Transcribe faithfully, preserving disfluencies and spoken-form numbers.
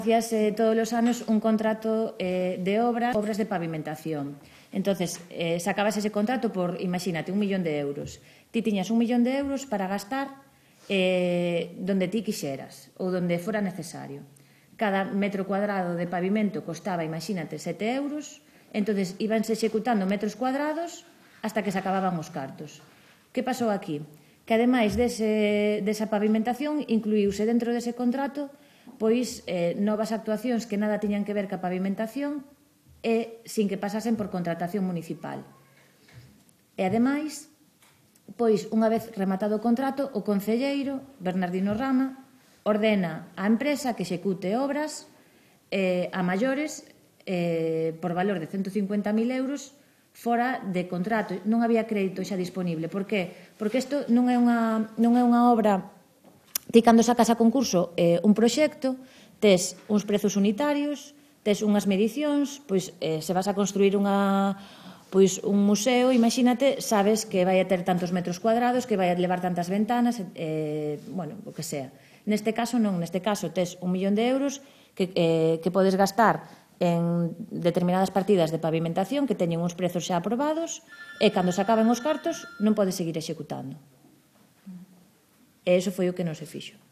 Hacíase todos os anos un contrato eh, de obra, obras de pavimentación. Entonces, eh, sacabas ese contrato por, imagínate, un millón de euros. Ti tiñas un millón de euros para gastar eh, donde ti quixeras ou donde fora necesario. Cada metro cuadrado de pavimento costaba, imagínate, sete euros, entonces íbanse executando metros cuadrados hasta que se acababan os cartos. Que pasou aquí? Que ademais dese, desa pavimentación incluíuse dentro dese contrato pois eh, novas actuacións que nada tiñan que ver ca pavimentación e sin que pasasen por contratación municipal. E ademais, pois unha vez rematado o contrato, o concelleiro, Bernardino Rama, ordena á empresa que execute obras eh, a maiores eh, por valor de ciento cincuenta mil euros fora de contrato. Non había crédito xa disponible. Por que? Porque isto non é unha, non é unha obra. Ti, cando sacas a concurso eh, un proxecto, tes uns prezos unitarios, tes unhas medicións, pois eh, se vas a construir unha, pois, un museo, imagínate, sabes que vai a ter tantos metros cuadrados, que vai a levar tantas ventanas, eh, bueno, o que sea. Neste caso non, neste caso tes un millón de euros que, eh, que podes gastar en determinadas partidas de pavimentación que teñen uns prezos xa aprobados e cando se acaben os cartos non podes seguir executando. E iso foi o que non se fixo.